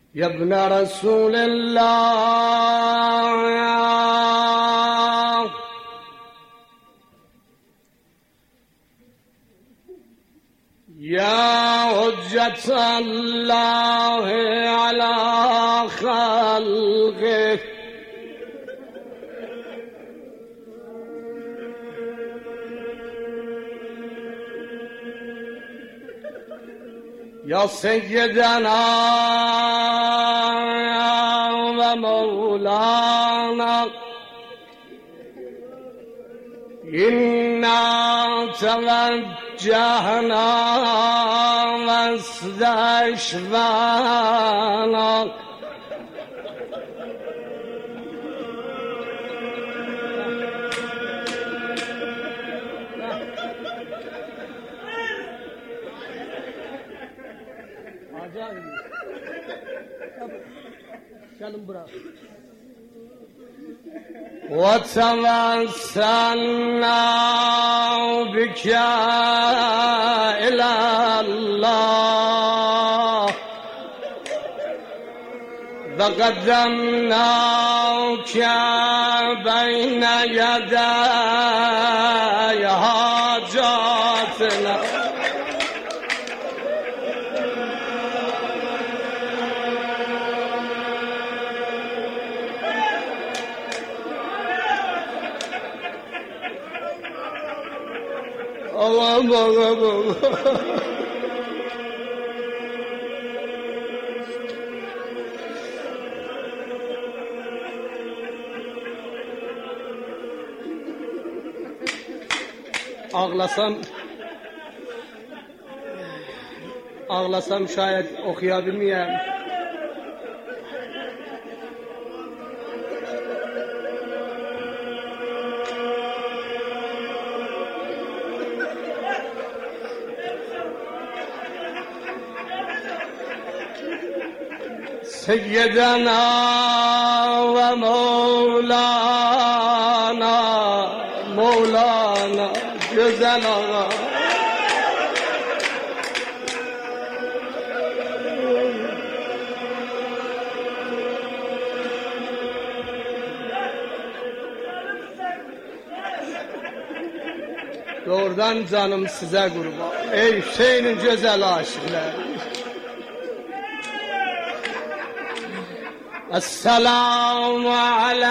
يا ابن رسول الله يا حجة الله على خلقه يا سيدنا ومولانا إنا توجهنا واستشفانا وتوسلنا بك إلى الله وقدمناك بين يدي حاجاتنا Ağlasam şayet okuyabilmeyeyim. سيدنا ومولانا مولانا güzel ağa doğrudan canım size kurban ey Hüseyin'in güzel aşıkları. السلام على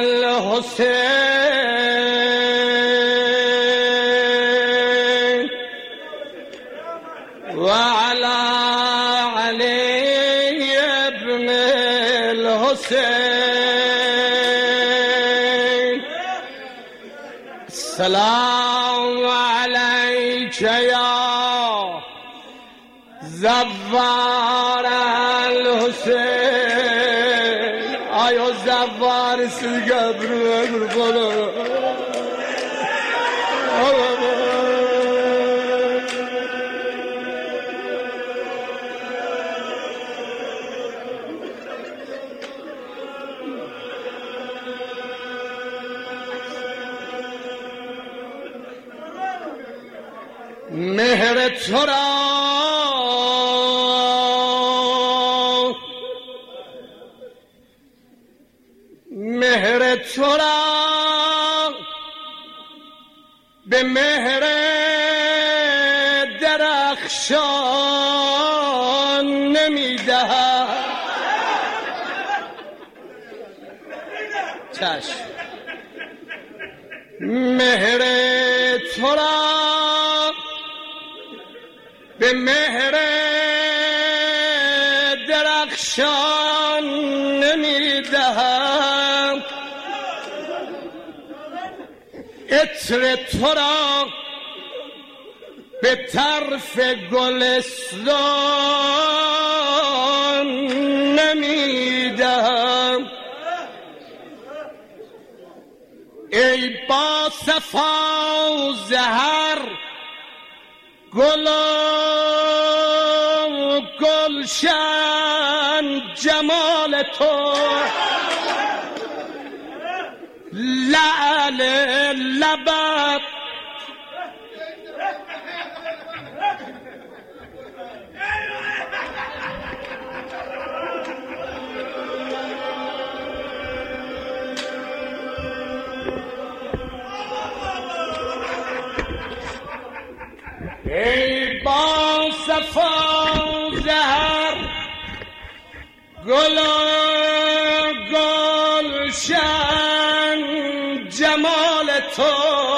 الحسين وعلى علي بن الحسين السلام عليك يا زوار الحسين آیا زوار سیگبرو قربان مهر تو را مهر تو را به مهر درخشان نمیدهد چشم مهر تو را به مهر درخشان نمیدهم عطر تو را به طرف گلستان نمیدهم ای با صفا زهر گل گلشن جمال تو لعل لبت ای با صفا زهر گل گلشن جمال تو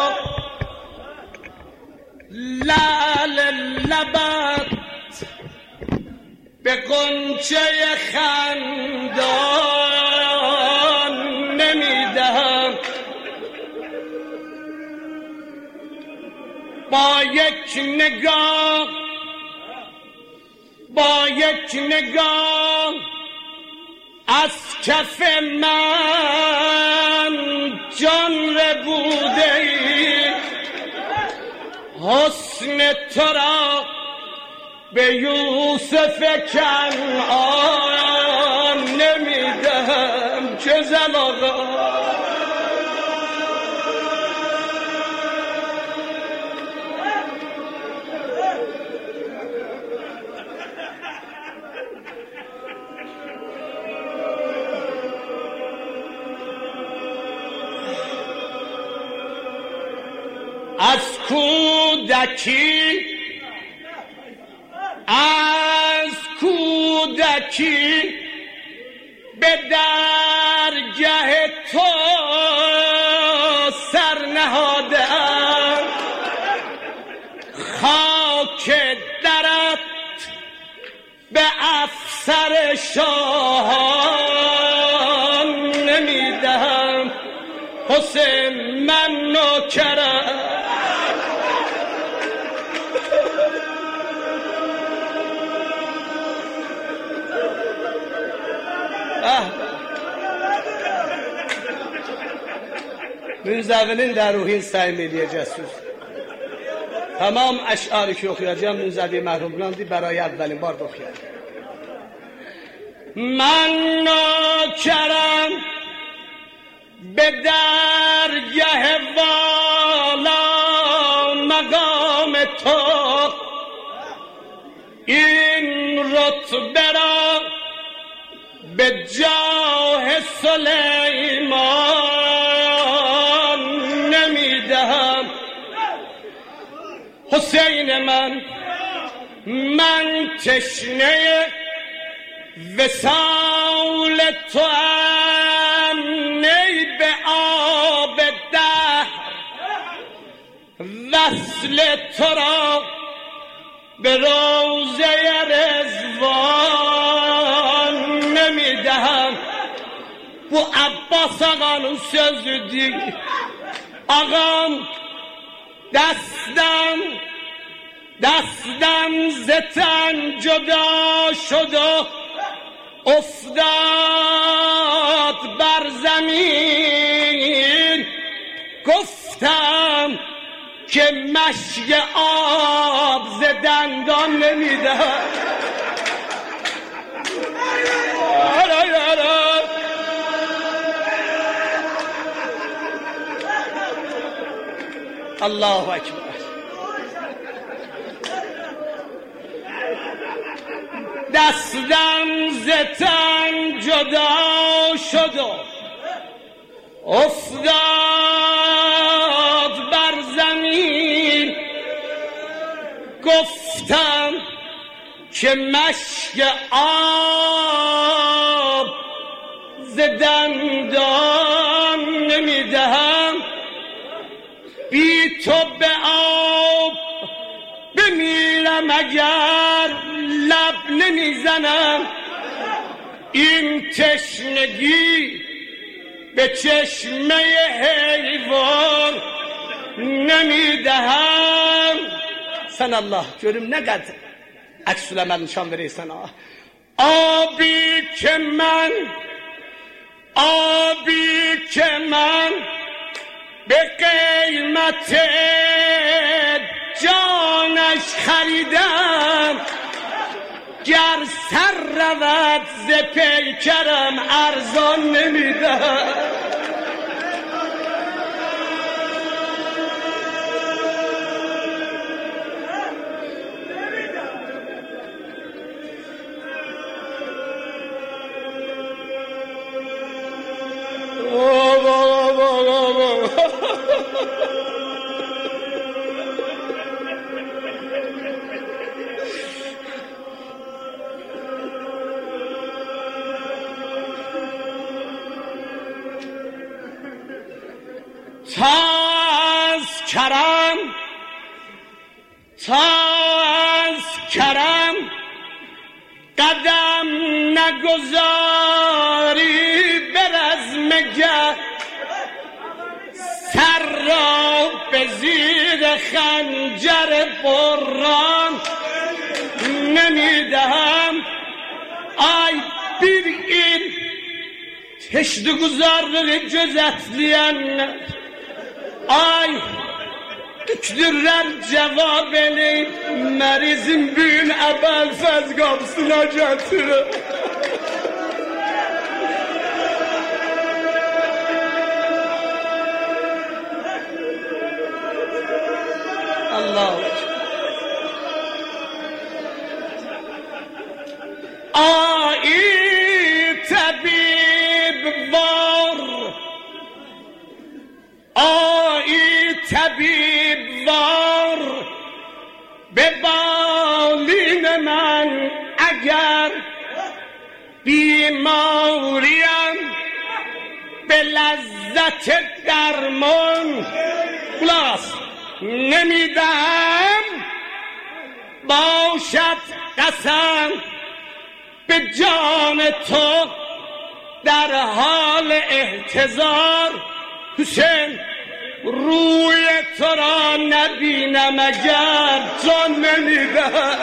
لعل لبت به غنچه خندان نمیدهم با یک نگاه از کف من جان ربوده ای حسن تو را به یوسف کنعان نمیدهم چه زلاغا از کودکی به درگه تو سر نهادم خاک درت به افسر شاهان نمیدهم حسین من نوکرم Münzəvinin də ruhin səyim eləyəcəksiniz. Tamam əşarı ki oxuyacağım, Münzəvi məhrumlandı, برای اولین بار oxuyacağım. من نوکرم به درگه والا مقام تو این رتبه را به جاه سلیمان نمیدهم حسین من تشنه وصال تو ام نی به آب دهر وصل تو را به روضه رضوان نمیدهم bu Abbas ağanın sözüdür ağam دستم زتن جدا شد و افتاد بر زمین گفتم که مشک آب ز دندان نمیدهم الله اکبر دستم زتن جدا شد و افتاد بر زمین گفتم که مشک آب ز دندان نمیدهم بی تو به آب بمیرم اگر لب نمیزنم این تشنگی به چشمه حیوان نمیدهم سن الله görüm ne kadar əksüləmə nişan verirsən ha abi که من به قیمت جانش خریدم گر سر رود ز پیکرم ارزان نمیدم تا از کرم قدم نگذاری به رزمگه سر را به زیر خنجر بران نمیدهم. ay bir il teşdi güzarlığı gözetleyenler, ay tükdürler cevap eleyip merizin büyün ebel fez kapısına getirir. Allah Ay tabib var, ay tabib var به بالین من اگر بیماریم به لذت درمان خلاص نمیدم. باشد قسم به جان تو در حال احتضار حسین روی تو را نبینم اگر جان نمیدم.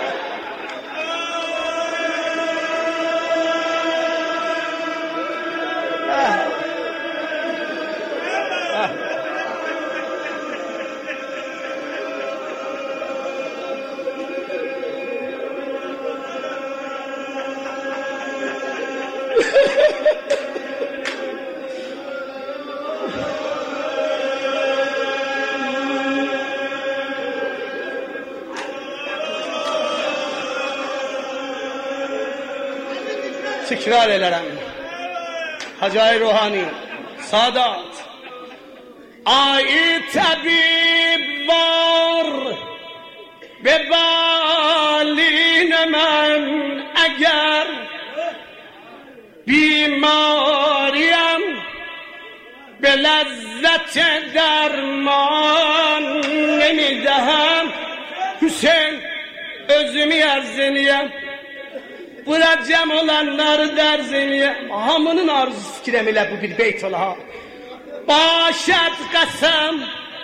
تکرار elərəm. Hacı Ruhani, Sadat. Ay tabib var به بالین من اگر بیماریم به لذت درمان نمیدهم. Hüseyin özümü yerziniyem. Bura cəm olanları dərziniyem. Hamının arzusu fikirəm elə bu bir beyt ola. Başad qasam,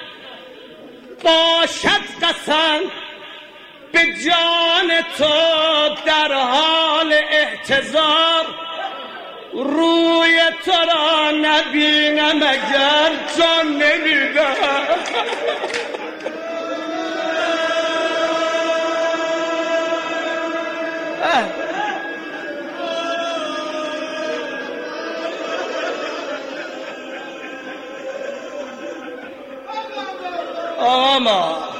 başad qasam به جان تو در حال احتضار روی تو را نبینم اگر جان نمیدم. آما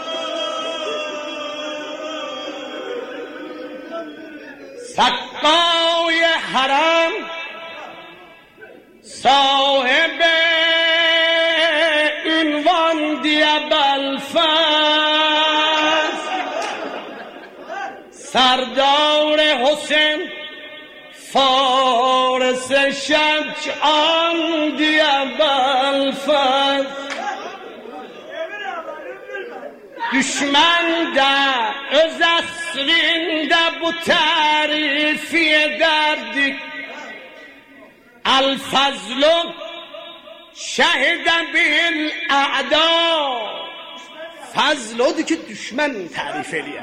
سقای حرم صاحب عنوان دیابلفز سردار حسین فارس شجعان دیابلفز Düşman da öz asrında bu tarifi ederdik. El-Fazlu şehide bil a'da. Fazl odur ki düşman tarif ediyor.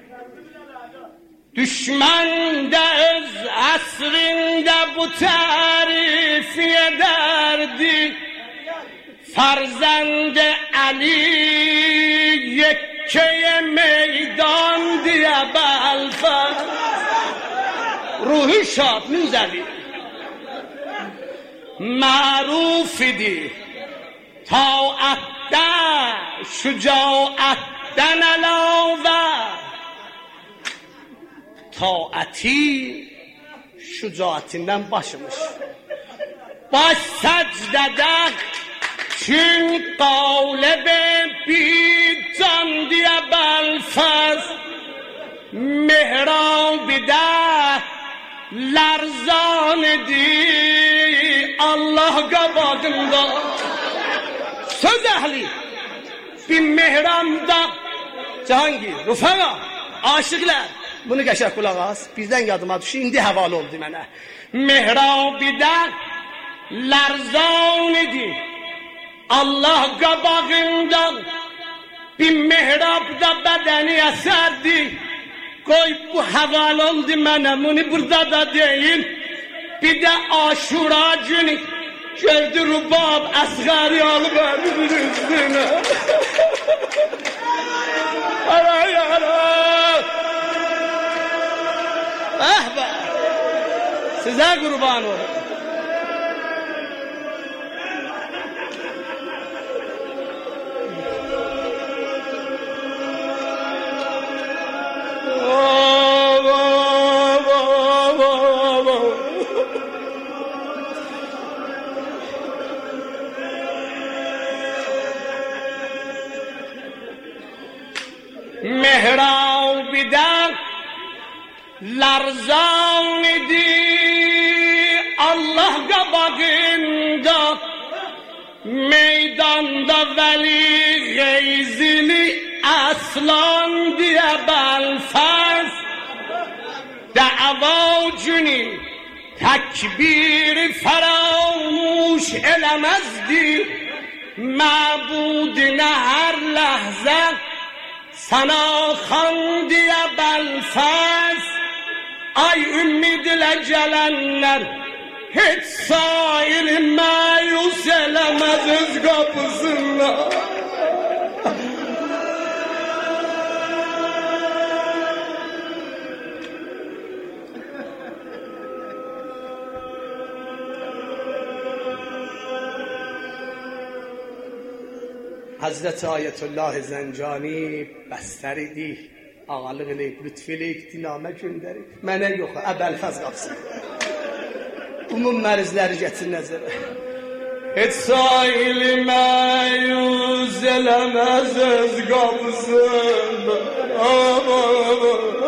Düşman da öz asrında bu tarifi ederdik. فرزند علی یکه میدان دیابلفز روحی شاد میزدی معروفیدی طاعتden şücaatden علاوه taati şücaatinden başımış baş secdede چون قالب بیجان دیابلفز محراب ده لرزان دی Allah qabağında söz əhli bir mehramda Cahangir, Rufaqa, aşıqlar. Bunu qəşəng qulaq as. Birdən yadıma düşür, indi həvalə oldu mənə. Mehrabidən lərzan idi. Allah qabağından bir mehrabda bədəni əsərdi. Qoy bu həvalə oldu mənə, bunu burada da deyin. Bir də Aşura günü gördü Rubab Əsğəri alıb əlimin üstünə. Aray aray. Əhbə. Sizə qurban olun. Mehrabidən lərzan idi Allah qabağında meydanda vəli Geyzili Əslan deyə Bəlfəz dəva günü təkbir fəramuş eləməzdi məbudinə hər ləhzə sana xandiyə Bəlfəz ay ümidlə gələnlər heç sair məyus eləməz öz qapısından. Hazreti Ayetullah Zəncani bəstər idi, ağalıq eləyib, lütf eləyib, dinamə göndərib. Mənə yox, Əbəlfəz qapsın. Umum mərizləri gətir nəzərə. Heç saili məyuz eləməz öz qapısından.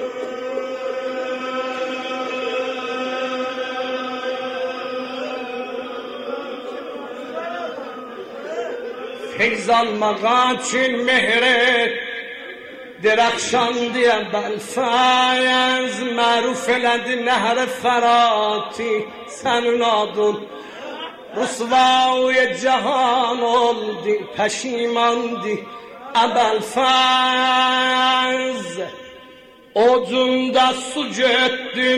Feyz almağa üçün mehret Dirəxşan deyə Bəlfəz məruf elədi nəhr-i Fərati sənin adın Rüsvâ-i cahan oldu pəşimandı Əbəlfəz Ocunda su götdün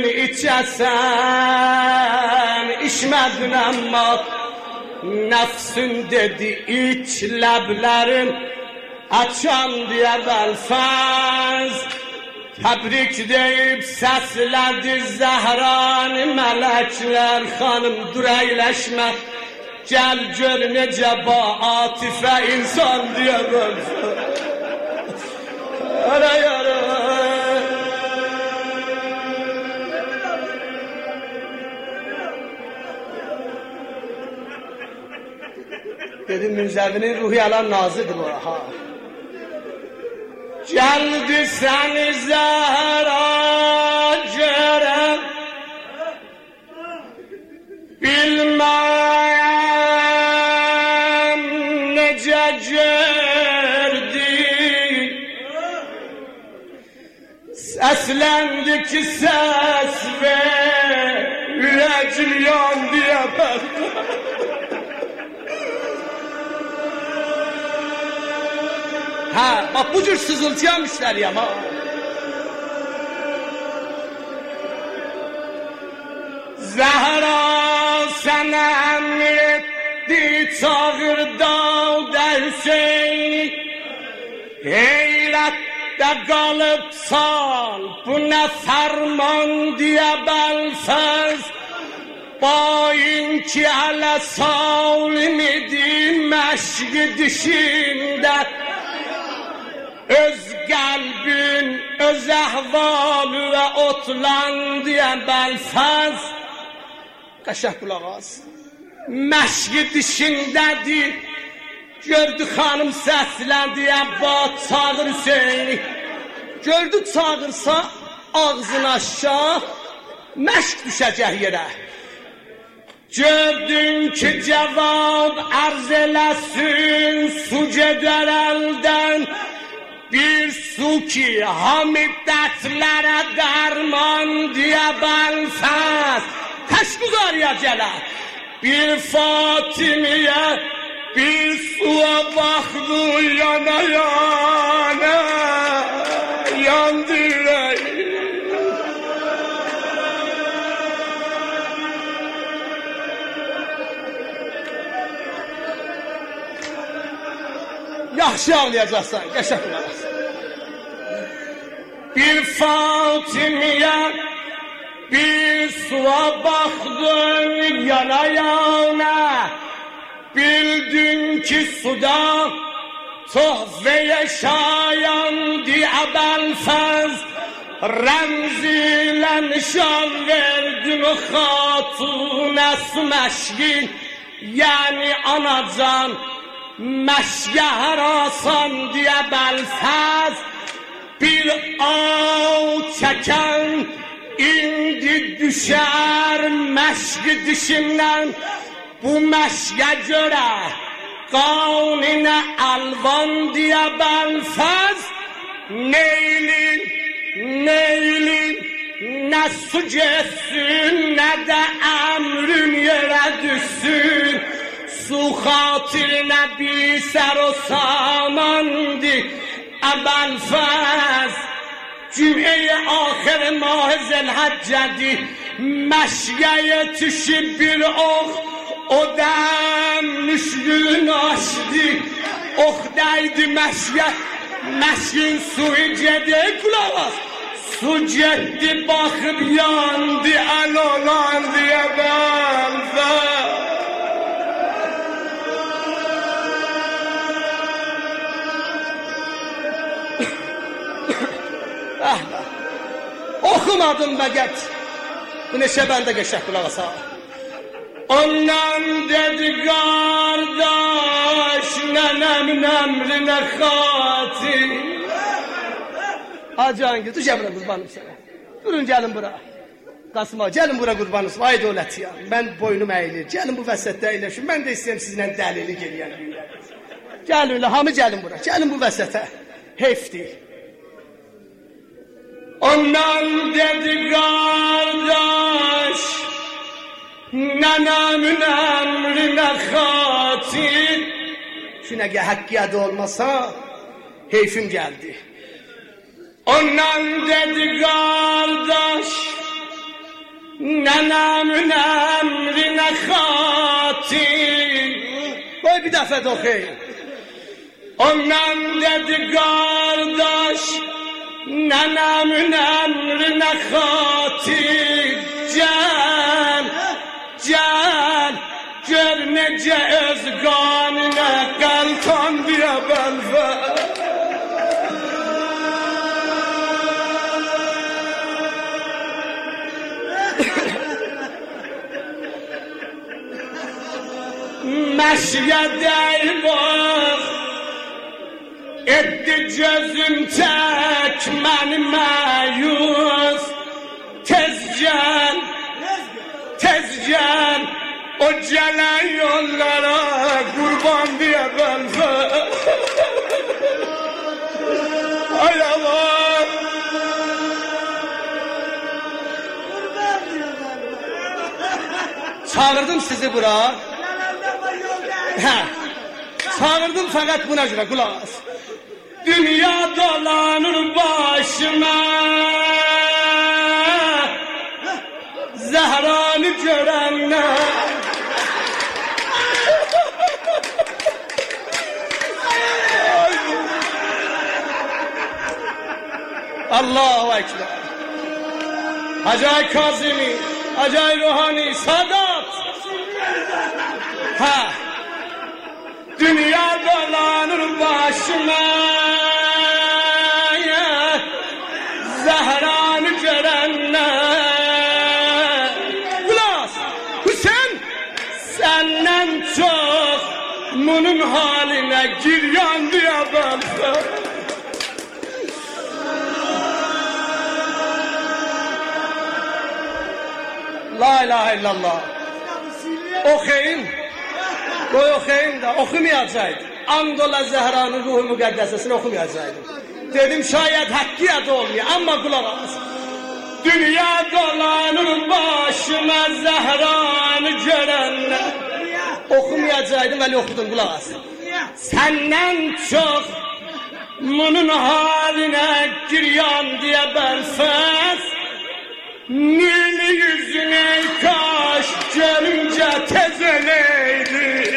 içəsən içmədin əmma Nəfsün dedi iç ləblərin açan deyə Bəlfəz Təbrik deyib səslədi Zəhranı mələklər Xanım dur əyləşmə Gəl gör necə ba atifə insan deyə Bəlfəz Aray aray Dedim Münzəvinin ruhi alan nazıdır bu ha. Gəldi səni Zəhra görəm Bilməm necə gördü Səsləndi ki səs ver Ürəcim yandı ya Bəlfəz Ha, bak bu cür sızıltıya müşteriyem ha. Zəhra sənə əmr etdi çağırda da Hüseyni Heyrətdə qalıbsan bu nə fərman deyə Bəlfəz Bayın ki hələ salim idi məşqi dişində Öz qəlbin, öz əhvalı və otlandı ya Bəlfəz Qəşəng qulaq as Məşqi dişindədir Gördü xanım səsləndi Əbbad çağır Hüseyni Gördü çağırsa ağzını aşağı Məşq düşəcək yerə Gördün ki cavab ərz eləsin Su gedər əldən bir su ki hamid dertlere derman diye benfez teşguzarıya gelir. Bir Fatimiye bir suya baktı yana yana yandı yüreği. Yaxşı ağlayacaqsan, qəşəng olaraqsan. Bir Fatimiye bir suya baktın yana yana, bildin ki suda tuhve-i şayan diye benfez, remziyle nişan verdin o hatune su meşgin, yani anacan meşge her asan diye belfez. Bir ağ çeken indi düşer meşgi dişinden, bu meşge göre kavnine alvan diye benfez. Neylin ne su geçsin ne de emrin yere düşsün, su hatirine bir ser o samandı benfez. Cümle-i ahir mah Zilhicce'di, meşgeye tüşü bir o dem müşgülün açtı. Değdi meşgin suyu cedi kulağız. Su cedi bakıp yandı el olan diye benfez. Okumadım bəgət. Bu neçə bəndə qəşək qulağa sağ. Ondan dedi qardaş, nənəmin əmrinə xatir. Hacı dur gəl bura qurbanım sənə. Durun gəlin bura. Qasıma gəlin bura qurbanım. Ay dövlətiyəm. Mən boynum əyilir. Gəlin bu vəsətdə əyləşin. Mən də istəyirəm sizinlə dəlili geləyən. Gəlin, hamı gəlin bura. Gəlin bu vəsətə. Heyfdir. Ondan dedi kardeş, nenemin emrine hatir. Şuna ki hakkiyatı olmasa heyfim geldi. Ondan dedi kardeş, nenemin emrine hatir. Koy bir defa da okuyayım. Ondan dedi kardeş, nenemin emrine hatir, gel gör nece öz kanine kalkan diye benfez. Meşgede bak etti gözüm tek məni məyus. Tez gel o gelen yollara kurban diye benfez. Ay Allah. Çağırdım sizi bura. Çağırdım fakat buna göre kulak as. Dünya dolanır başıma, Zehra'nı görenler. Allahu Ekber. Hacı Kazimi, Hacı Ruhani, Sadat. Dünya dolanır başıma, Zehra'nı görenler. Ulas, Hüseyin, senden çok bunun haline giryan diye benfez. La ilahe illallah. Okuyun. Koy okuyun da okumayacaqdı. And ola Zehra'nın ruhu müqəddəsəsini okumayacaqdı. Dedim şayet hakkiyat olmuyor ama kulak as. Dünya dolanır başıma Zehranı görenler. Okumayacaktım öyle okudum kulak as. Senden çok bunun haline giryan diye Belfast. Nil yüzüne kaş görünce tezeleydi.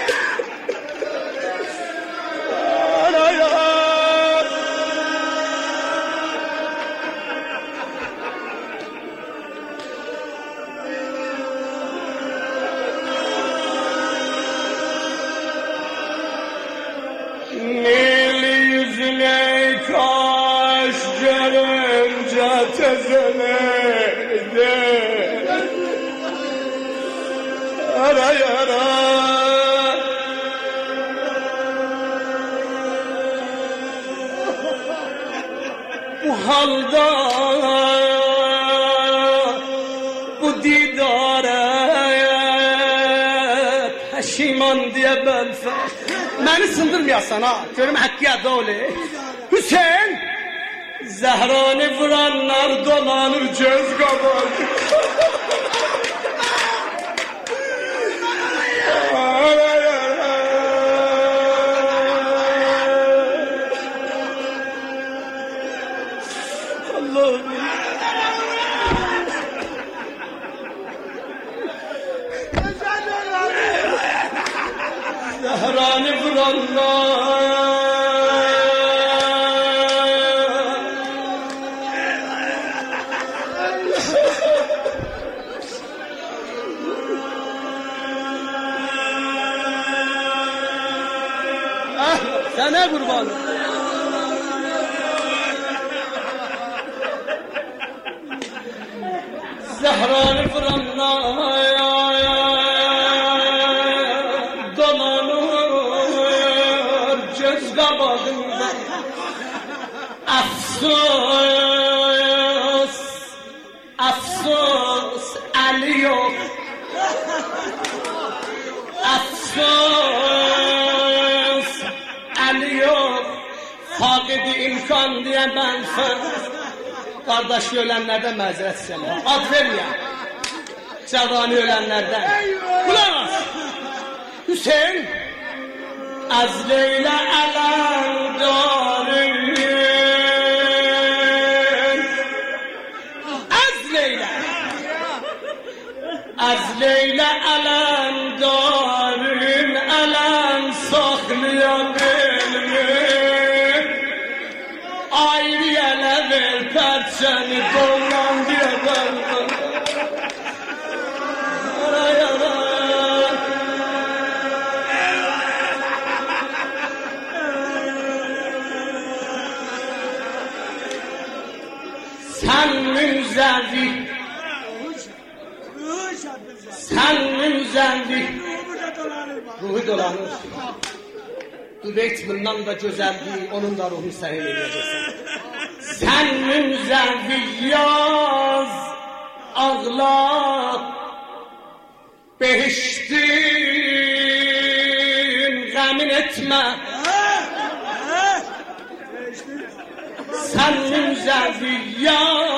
Nil yüzüne kaş görünce tezeleydi. Ara yara. Bu halda bu didara peşiman diye Belfast. Beni sındırmayasan ha. Görüm hakkiyat öyle. Hüseyin Zehranı vuranlar dolanır göz kapalı. Zehranı vuranlar sana kurban. Zehranı vuranlar dolanır göz kabağında. Afsus, afsus Ali yok. Afsus Ali yok. Fakidi imkan diye Belfast. Kardeş ölenlerden mazeret istəyirəm. Ad verməyəm. Cavani ölenlerden. Kulağız. Hüseyin az Leyla alandarın. Az Leyla. Az Leyla alandarın. Alan saklayan elimi. Ayrı yele ver perçeni dolan diye ben. Sen münzevi, sen münzevi, ruhu dolanır. Dübeyt bundan da güzeldi, onun da ruhunu senin edeceksin. Sen münzevi yaz, ağla, behiştin, gamin etme. Sen münzevi yaz,